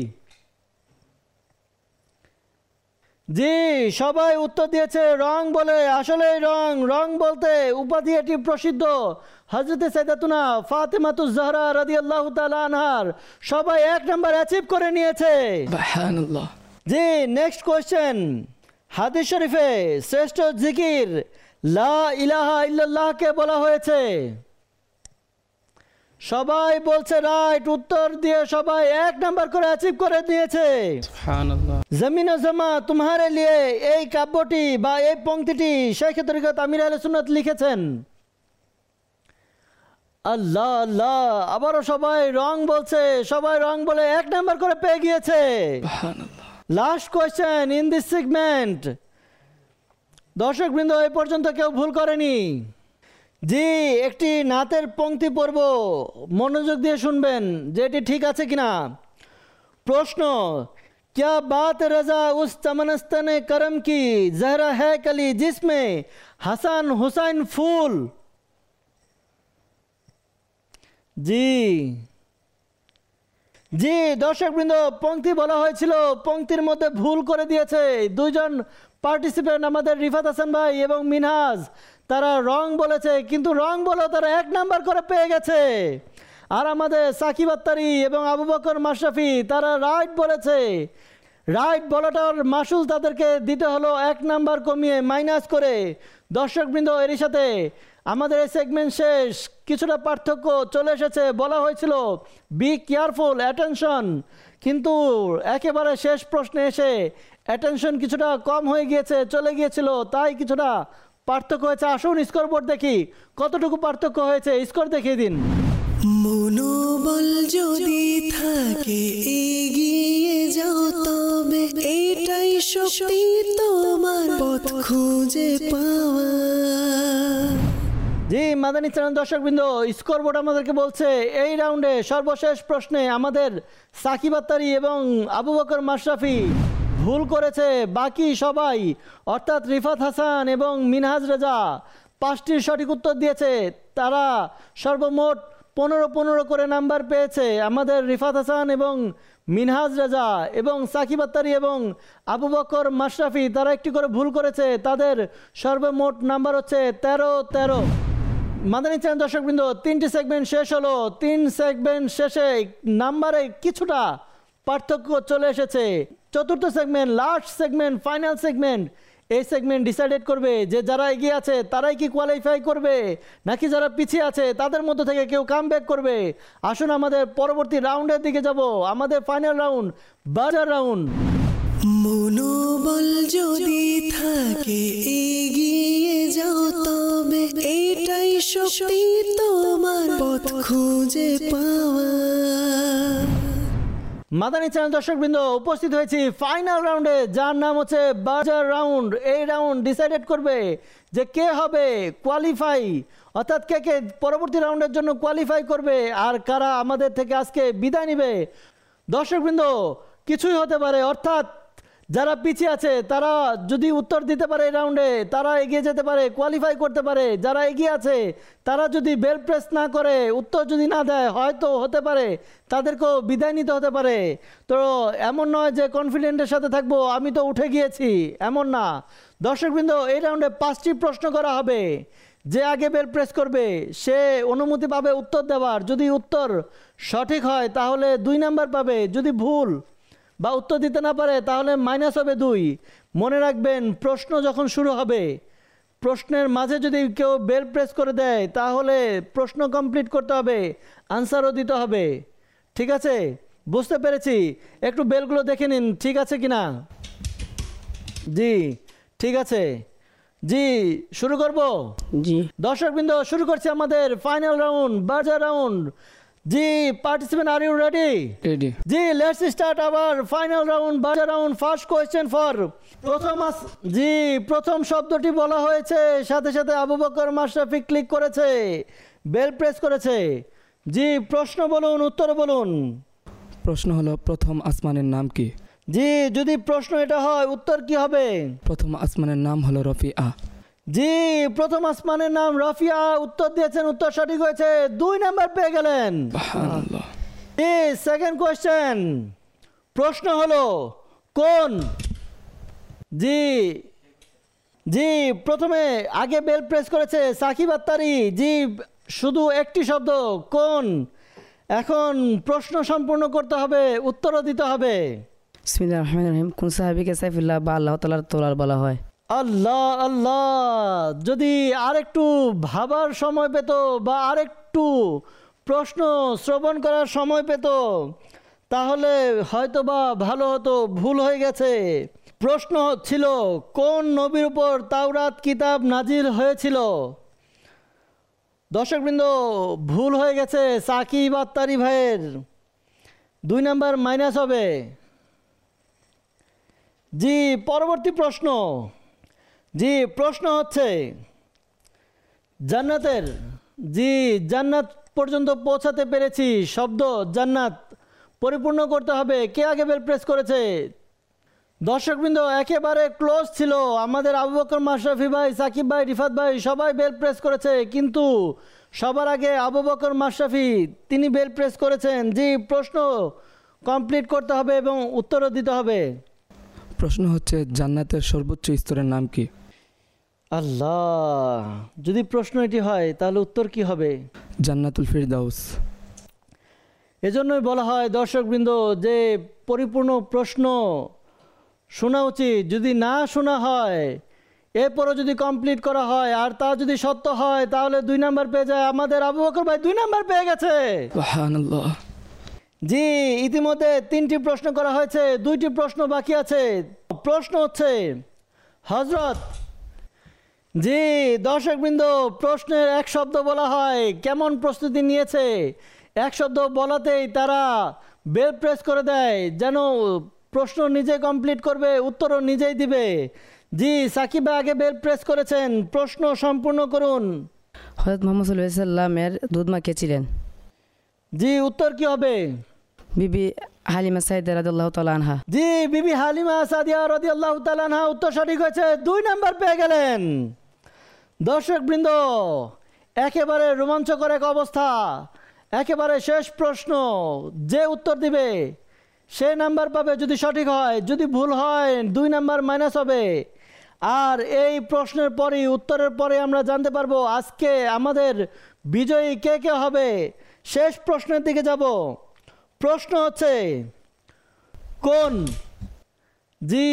জি, সবাই উত্তর দিয়েছে রং বলে। আসলে রং, রং বলতে উপাধি এটি প্রসিদ্ধ হযরতে সাইয়্যিদাতুনা ফাতেমাতুজ জাহরা রাদিয়াল্লাহু তাআলা আনহার। সবাই এক নাম্বার অ্যাচিভ করে নিয়েছে। সুবহানাল্লাহ। জি, নেক্সট কোয়েশ্চেন, হাদিস শরীফে শ্রেষ্ঠ জিকির লা ইলাহা ইল্লাল্লাহকে বলা হয়েছে। সবাই বলছে রাইট, উত্তর দিয়ে সবাই এক নাম্বার করে অ্যাচিভ করে নিয়েছে। সুবহানাল্লাহ। জমিন ও জামা তোমারে লিয়ে, এই কাব্যটি বা এই পংক্তিটি শেখ তরিকত আমির আহলে সুন্নাত লিখেছেন। আল্লাহ আল্লাহ, আবারও সবাই রং বলছে, সবাই রং বলে এক নাম্বার করে পেয়ে গিয়েছে। সুবহানাল্লাহ। Last question in this segment. দর্শকবৃন্দ, এই পর্যন্ত কেউ ভুল করেনি। জি, একটি নাতের পংক্তি পড়ব, মনোযোগ দিয়ে শুনবেন যে এটি ঠিক আছে কিনা। প্রশ্ন, क्या बात रजा उस चमनस्तन करम की, जहरा है कली जिसमें हसन हुसैन फूल। জি জি দর্শকবৃন্দ, পংক্তি বলা হয়েছিল, পংক্তির মধ্যে ভুল করে দিয়েছে দুইজন পার্টিসিপেন্ট, আমাদের রিফাত হাসান ভাই এবং মিনহাজ। তারা রং বলেছে, কিন্তু রং বলেও তারা এক নাম্বার করে পেয়ে গেছে। আর আমাদের সাকিব আত্তারি এবং আবু বকর মাশরাফি তারা রাইট বলেছে। রাইট বলাটার মাসুল তাদেরকে দিতে হলো এক নাম্বার কমিয়ে, মাইনাস করে। দর্শকবৃন্দ, এরই সাথে আমাদের এই সেগমেন্ট শেষ। কিছুটা পার্থক্য চলে এসেছে। বলা হয়েছিল বি কেয়ারফুল, অ্যাটেনশন, কিন্তু একেবারে শেষ প্রশ্নে এসে অ্যাটেনশন কিছুটা কম হয়ে গিয়েছে, চলে গিয়েছিল, তাই কিছুটা পার্থক্য হয়েছে। আসুন স্কোরবোর্ড দেখি কতটুকু পার্থক্য হয়েছে, স্কোর দেখিয়ে দিন। মনোবল যদি থাকে এগিয়ে যাও তবে এটাই শক্তি তোমার পথ খুঁজে পাওয়া। জি মাদানী চ্যানেল দর্শকবৃন্দ, স্কোরবোর্ড আমাদেরকে বলছে এই রাউন্ডে সর্বশেষ প্রশ্নে আমাদের সাকিব আত্তারি এবং আবু বকর মাশরাফি ভুল করেছে। বাকি সবাই অর্থাৎ রিফাত হাসান এবং মিনহাজ রেজা পাঁচটির সঠিক উত্তর দিয়েছে। তারা সর্বমোট পনেরো পনেরো করে নাম্বার পেয়েছে। আমাদের রিফাত হাসান এবং মিনহাজ রেজা এবং সাকিব আত্তারি এবং আবু বকর মাশরাফি তারা একটি করে ভুল করেছে। তাদের সর্বমোট নাম্বার হচ্ছে তেরো তেরো। মাদানী চ্যানেল দর্শকবৃন্দ, তিনটি সেগমেন্ট শেষ হলো। তিন সেগমেন্ট শেষে নাম্বারে কিছুটা পার্থক্য চলে এসেছে। চতুর্থ segment, last segment, final segment, এই সেগমেন্ট ডিসাইডেড করবে যে যারা এগিয়ে আছে তারাই কি কোয়ালিফাই করবে নাকি যারা পিছিয়ে আছে তাদের মধ্য থেকে কেউ কাম ব্যাক করবে। আসুন আমাদের পরবর্তী রাউন্ডের দিকে যাব। আমাদের ফাইনাল রাউন্ড, বাজার রাউন্ড। মনোবল যদি থাকে এগিয়ে যাও তবে এটাই শক্তি তোমার পথ খুঁজে পাওয়া। মাদানী চ্যানেল দর্শকবৃন্দ, উপস্থিত হয়েছি ফাইনাল রাউন্ডে, যার নাম হচ্ছে বাজার রাউন্ড। এই রাউন্ড ডিসাইডেড করবে যে কে হবে কোয়ালিফাই, অর্থাৎ কে কে পরবর্তী রাউন্ডের জন্য কোয়ালিফাই করবে আর কারা আমাদের থেকে আজকে বিদায় নিবে। দর্শকবৃন্দ, কিছুই হতে পারে, অর্থাৎ যারা পিছিয়ে আছে তারা যদি উত্তর দিতে পারে এই রাউন্ডে তারা এগিয়ে যেতে পারে, কোয়ালিফাই করতে পারে। যারা এগিয়ে আছে তারা যদি বেল প্রেস না করে, উত্তর যদি না দেয়, হয়তো হতে পারে তাদেরকেও বিদায় নিতে হতে পারে। তো এমন নয় যে কনফিডেন্টের সাথে থাকবো আমি তো উঠে গিয়েছি, এমন না। দর্শকবৃন্দ, এই রাউন্ডে পাঁচটি প্রশ্ন করা হবে। যে আগে বেল প্রেস করবে সে অনুমতি পাবে উত্তর দেওয়ার। যদি উত্তর সঠিক হয় তাহলে দুই নাম্বার পাবে, যদি ভুল বা উত্তর দিতে না পারে তাহলে মাইনাস হবে দুই। মনে রাখবেন, প্রশ্ন যখন শুরু হবে প্রশ্নের মাঝে যদি কেউ বেল প্রেস করে দেয় তাহলে প্রশ্ন কমপ্লিট করতে হবে, আনসারও দিতে হবে। ঠিক আছে, বুঝতে পেরেছি। একটু বেলগুলো দেখে নিন ঠিক আছে কিনা। জি ঠিক আছে, জি শুরু করব। জি দর্শকবৃন্দ, শুরু করছি আমাদের ফাইনাল রাউন্ড, বাজার রাউন্ড। জি participant, are you ready? Ready. জি let's start our final round, buzzer round. First question for প্রথম আস- জি প্রথম শব্দটি বলা হয়েছে, সাথে সাথে আবু বকর মাশরাফি ক্লিক করেছে, বেল প্রেস করেছে। জি প্রশ্ন বলুন, উত্তর বলুন। প্রশ্ন হলো প্রথম আসমানের নাম কি? জি যদি প্রশ্ন এটা হয় উত্তর কি হবে? প্রথম আসমানের নাম হলো রফিআ। জি প্রথম আসমানের নাম রফিয়া, উত্তর দিয়েছেন, উত্তর সঠিক হয়েছে, দুই নাম্বার পেয়ে গেলেন। সুবহানাল্লাহ। জি সেকেন্ড কোয়েশ্চেন, প্রশ্ন হলো কোন, জি জি প্রথমে আগে বেল প্রেস করেছে সাকিব আত্তারি। জি শুধু একটি শব্দ কোন। এখন প্রশ্ন সম্পূর্ণ করতে হবে, উত্তরও দিতে হবে। বিসমিল্লাহির রহমানির রহিম। কোন সাহাবীকে সাইফুল্লাহ বা আল্লাহ তাআলার তলোয়ার বলা হয়? আল্লাহ আল্লাহ, যদি আরেকটু ভাবার সময় পেত বা আরেকটু প্রশ্ন শ্রবণ করার সময় পেত তাহলে হয়তো বা ভালো হতো। ভুল হয়ে গেছে। প্রশ্ন ছিল কোন নবীর উপর তাওরাত কিতাব নাজিল হয়েছিল। দর্শকবৃন্দ, ভুল হয়ে গেছে সাকিব আত্তারি ভাইয়ের, দুই নাম্বার মাইনাস হবে। জি পরবর্তী প্রশ্ন, জি প্রশ্ন হচ্ছে জান্নাতের, জি জান্নাত পর্যন্ত পৌঁছাতে পেরেছি, শব্দ জান্নাত পরিপূর্ণ করতে হবে। কে আগে বেল প্রেস করেছে? দর্শকবৃন্দ একেবারে ক্লোজ ছিল। আমাদের আবু বকর মাশরাফি ভাই, সাকিব ভাই, রিফাত ভাই সবাই বেল প্রেস করেছে, কিন্তু সবার আগে আবু বকর মাশরাফি তিনি বেল প্রেস করেছেন। জি প্রশ্ন কমপ্লিট করতে হবে এবং উত্তরও দিতে হবে। প্রশ্ন হচ্ছে জান্নাতের সর্বোচ্চ স্তরের নাম কি? আল্লাহ, যদি প্রশ্ন এটি হয় তাহলে উত্তর কি হবে? জান্নাতুল ফিরদাউস। এজন্যই বলা হয় দর্শকবৃন্দ যে পরিপূর্ণ প্রশ্ন শোনা উচিত। যদি না শোনা হয়, এরপরও যদি কমপ্লিট করা হয় আর তা যদি সত্য হয় তাহলে দুই নাম্বার পেয়ে যায়। আমাদের আবু বকর ভাই দুই নাম্বার পেয়ে গেছে। সুবহানাল্লাহ। জি ইতিমধ্যে তিনটি প্রশ্ন করা হয়েছে, দুইটি প্রশ্ন বাকি আছে। প্রশ্ন হচ্ছে হযরত, জি দর্শকবৃন্দ প্রশ্নের এক শব্দ বলা হয়, কেমন প্রস্তুতি নিয়েছে। এক শব্দ বলাতেই তারা বেল প্রেস করে দেয়, যেন প্রশ্ন নিজে কমপ্লিট করবে, উত্তরও নিজেই দিবে। জি, সাকিব ভাই আগে বেল প্রেস করেছেন, প্রশ্ন সম্পূর্ণ করুন। হযরত মুহাম্মদ সাল্লাল্লাহু আলাইহি সাল্লামের দুধ মা কে ছিলেন? জি, উত্তর কি হবে? বিবি হালিমা সাইদা রাদিয়াল্লাহু তাআলা আনহা। জি, বিবি হালিমা সাদিয়া রাদিয়াল্লাহু তাআলা আনহা, উত্তর সঠিক হয়েছে, দুই নাম্বার পেয়ে গেলেন। দর্শক বৃন্দ, একেবারে রোমাঞ্চকর এক অবস্থা। একেবারে শেষ প্রশ্ন, যে উত্তর দিবে সে নাম্বার পাবে যদি সঠিক হয়, যদি ভুল হয় দুই নাম্বার মাইনাস হবে। আর এই প্রশ্নের পরেই, উত্তরের পরে আমরা জানতে পারবো আজকে আমাদের বিজয়ী কে কে হবে। শেষ প্রশ্নের দিকে যাব। প্রশ্ন হচ্ছে কোন, জি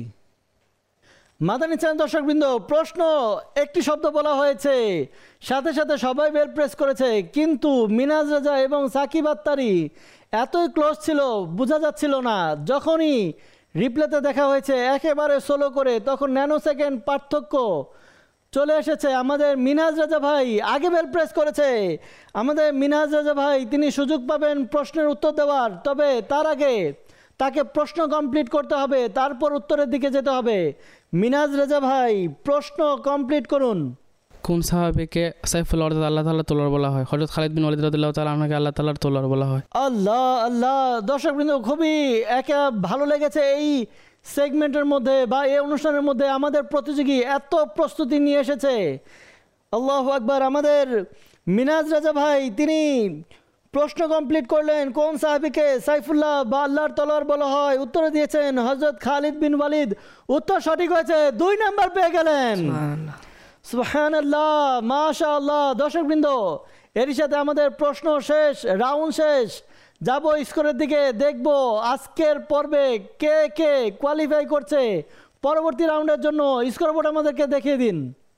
মাদানী চ্যানেল দর্শকবৃন্দ, প্রশ্ন একটি শব্দ বলা হয়েছে, সাথে সাথে সবাই বেল প্রেস করেছে, কিন্তু মিনাজ রাজা এবং সাকিব আত্তারি এতই ক্লোজ ছিল বোঝা যাচ্ছিল না। যখনই রিপ্লেতে দেখা হয়েছে একেবারে সোলো করে, তখন ন্যানো সেকেন্ড পার্থক্য চলে এসেছে। আমাদের মিনাজ রাজা ভাই আগে বেল প্রেস করেছে। আমাদের মিনাজ রাজা ভাই তিনি সুযোগ পাবেন প্রশ্নের উত্তর দেওয়ার, তবে তার আগে তাকে প্রশ্ন কমপ্লিট করতে হবে, তারপর উত্তরের দিকে যেতে হবে। মিনাজ রাজা ভাই প্রশ্ন কমপ্লিট করুন। কোন সাহাবীকে সাইফুল্লাহ অর্থাৎ আল্লাহ তাআলার তলোয়ার বলা হয়? হযরত খালিদ বিন ওয়ালিদ রাদিয়াল্লাহু তাআলা আনহুকে আল্লাহ তাআলার তলোয়ার বলা হয়। আল্লাহ আল্লাহ, দর্শকবৃন্দ খুবই একা ভালো লেগেছে এই সেগমেন্টের মধ্যে বা এই অনুষ্ঠানের মধ্যে আমাদের প্রতিযোগী এত প্রস্তুতি নিয়ে এসেছে। আল্লাহু আকবার। আমাদের মিনাজ রাজা ভাই তিনি প্রশ্ন কমপ্লিট করলেন, কোন সাহাবীকে সাইফুল্লাহ বা আল্লাহর তলোয়ার বলা হয়? উত্তর দিয়েছেন হযরত খালিদ বিন ওয়ালিদ, উত্তর সঠিক হয়েছে, দুই নাম্বার পেয়ে গেলেন। সুবহানাল্লাহ, মাশাআল্লাহ। দর্শকবৃন্দ, এরই সাথে আমাদের প্রশ্ন শেষ, রাউন্ড শেষ। যাব স্কোরের দিকে, দেখব আজকের পর্বে কে কে কোয়ালিফাই করছে পরবর্তী রাউন্ডের জন্য। স্কোর বোর্ড আমাদেরকে দেখিয়ে দিন।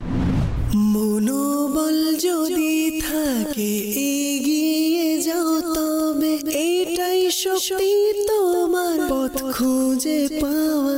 মনোবল যদি থাকে এগিয়ে যাও, তবে এটাই শক্তি তোমার পথ খুঁজে পাওয়া।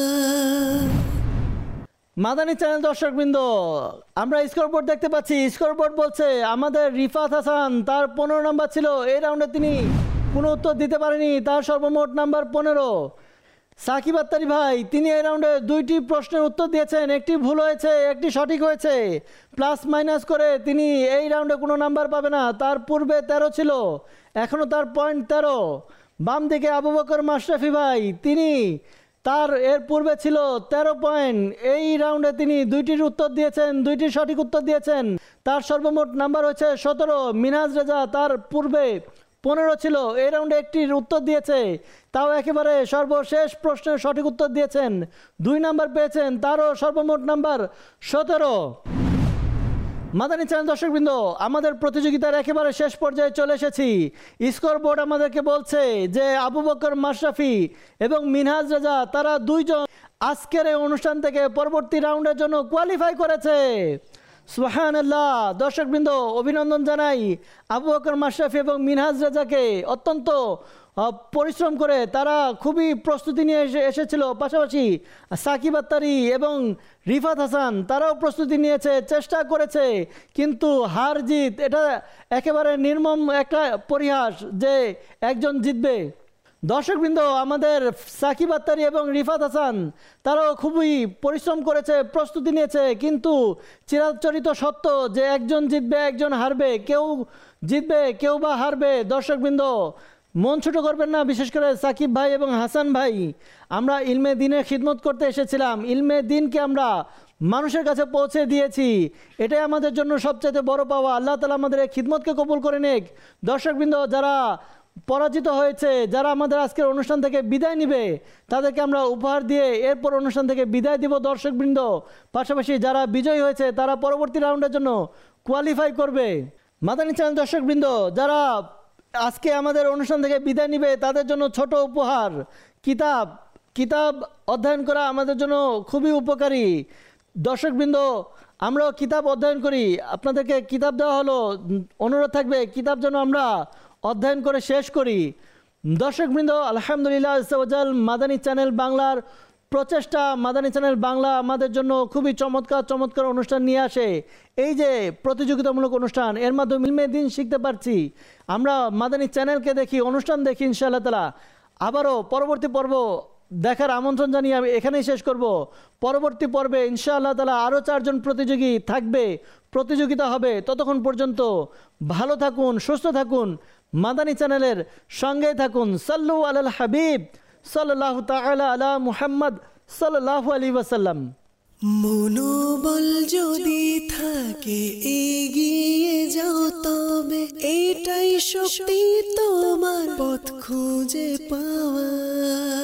মাদানী চ্যানেল দর্শকবৃন্দ, আমরা স্কোর বোর্ড দেখতে পাচ্ছি। স্কোর বোর্ড বলছে আমাদের রিফাত হাসান, তার পনেরো নাম্বার ছিল, এই রাউন্ডে তিনি কোনো উত্তর দিতে পারেনি, তার সর্বমোট নাম্বার পনেরো। সাকিব আত্তারি ভাই তিনি এই রাউন্ডে দুইটি প্রশ্নের উত্তর দিয়েছেন, একটি ভুল হয়েছে, একটি সঠিক হয়েছে। প্লাস মাইনাস করে তিনি এই রাউন্ডে কোনো নাম্বার পাবে না। তার পূর্বে তেরো ছিল, এখনও তার পয়েন্ট তেরো। বাম দিকে আবু বকর মাশরাফি ভাই, তিনি তার এর পূর্বে ছিল তেরো পয়েন্ট। এই রাউন্ডে তিনি দুইটির উত্তর দিয়েছেন, দুইটি সঠিক উত্তর দিয়েছেন, তার সর্বমোট নাম্বার হচ্ছে সতেরো। মিনাজ রেজা তার পূর্বে পনেরো ছিল, এই রাউন্ডে একটির উত্তর দিয়েছে, তাও একেবারে সর্বশেষ প্রশ্নের সঠিক উত্তর দিয়েছেন, দুই নাম্বার পেয়েছেন, তারও সর্বমোট নাম্বার সতেরো। মাদানী চ্যানেল দর্শকবৃন্দ, আমাদের প্রতিযোগিতার একেবারে শেষ পর্যায়ে চলে এসেছি। স্কোর বোর্ড আমাদেরকে বলছে যে আবু বকর মাশরাফি এবং মিনহাজ রাজা তারা দুইজন আজকের এই অনুষ্ঠান থেকে পরবর্তী রাউন্ডের জন্য কোয়ালিফাই করেছে। সুবহানাল্লাহ। দর্শকবৃন্দ, অভিনন্দন জানাই আবু বকর মাশরাফি এবং মিনহাজ রাজাকে। অত্যন্ত পরিশ্রম করে তারা খুবই প্রস্তুতি নিয়ে এসে এসেছিল। পাশাপাশি সাকিব আত্তারি এবং রিফাত হাসান তারাও প্রস্তুতি নিয়েছে, চেষ্টা করেছে, কিন্তু হার জিত এটা একেবারে নির্মম একটা পরিহাস যে একজন জিতবে। দর্শকবৃন্দ, আমাদের সাকিব আত্তারি এবং রিফাত হাসান তারাও খুবই পরিশ্রম করেছে, প্রস্তুতি নিয়েছে, কিন্তু চিরাচরিত সত্য যে একজন জিতবে একজন হারবে, কেউ জিতবে কেউ বা হারবে। দর্শকবৃন্দ, মন ছোটো করবেন না, বিশেষ করে সাকিব ভাই এবং হাসান ভাই। আমরা ইলমে দিনের খিদমত করতে এসেছিলাম, ইলমে দিনকে আমরা মানুষের কাছে পৌঁছে দিয়েছি, এটাই আমাদের জন্য সবচেয়ে বড় পাওয়া। আল্লাহ তাআলা আমাদের এই খিদমতকে কবুল করে নেক। দর্শকবৃন্দ, যারা পরাজিত হয়েছে, যারা আমাদের আজকের অনুষ্ঠান থেকে বিদায় নেবে, তাদেরকে আমরা উপহার দিয়ে এরপর অনুষ্ঠান থেকে বিদায় দিব। দর্শকবৃন্দ, পাশাপাশি যারা বিজয়ী হয়েছে তারা পরবর্তী রাউন্ডের জন্য কোয়ালিফাই করবে। মাদানী চ্যানেল দর্শকবৃন্দ, যারা আজকে আমাদের অনুষ্ঠান থেকে বিদায় নিবে তাদের জন্য ছোট উপহার, কিতাব কিতাব অধ্যয়ন করা আমাদের জন্য খুবই উপকারী। দর্শকবৃন্দ, আমরাও কিতাব অধ্যয়ন করি, আপনাদেরকে কিতাব দেওয়া হলো, অনুরোধ থাকবে কিতাব যেন আমরা অধ্যয়ন করে শেষ করি। দর্শকবৃন্দ, আলহামদুলিল্লাহ আজ্জাওয়াজাল, মাদানী চ্যানেল বাংলার প্রচেষ্টা, মাদানী চ্যানেল বাংলা আমাদের জন্য খুবই চমৎকার চমৎকার অনুষ্ঠান নিয়ে আসে। এই যে প্রতিযোগিতামূলক অনুষ্ঠান, এর মাধ্যমে ইলমে দিন শিখতে পারছি। আমরা মাদানী চ্যানেলকে দেখি, অনুষ্ঠান দেখি, ইনশাআল্লাহ তাআলা আবারও পরবর্তী পর্ব দেখার আমন্ত্রণ জানিয়ে আমি এখানেই শেষ করব। পরবর্তী পর্বে ইনশাআল্লাহ তাআলা আরও চারজন প্রতিযোগী থাকবে, প্রতিযোগিতা হবে। ততক্ষণ পর্যন্ত ভালো থাকুন, সুস্থ থাকুন, মাদানী চ্যানেলের সঙ্গেই থাকুন। সাল্লু আলাল হাবিব সাল্লাল্লাহু তাআলা আলা মুহাম্মদ সাল্লাল্লাহু আলাইহি ওয়াসাল্লাম। মনোবল যদি থাকে এগিয়ে যাও তবে এটাই শক্তি তোমার পথ খুঁজে পাওয়া।